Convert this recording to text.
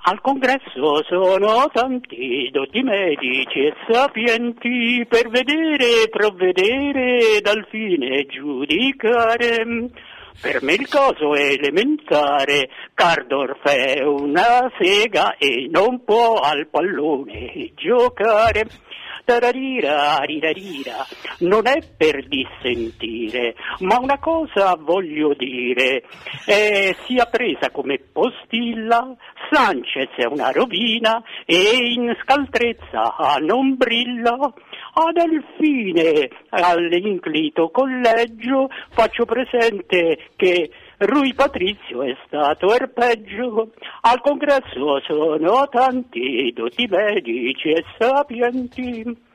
Al congresso sono tanti dotti medici e sapienti per vedere, provvedere, dal fine giudicare. Per me il caso è elementare, Cardorf è una sega e non può al pallone giocare. Tararira, rirarira, non è per dissentire, ma una cosa voglio dire, sia presa come postilla, Sanchez è una rovina e in scaltrezza non brilla. A Delfine, all'inclito collegio, faccio presente che Rui Patrizio è stato il peggio. Al congresso sono tanti dotti medici e sapienti